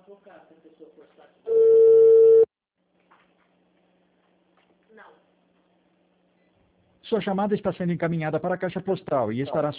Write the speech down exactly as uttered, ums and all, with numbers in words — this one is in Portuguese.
Sua chamada está sendo encaminhada para a caixa postal e estará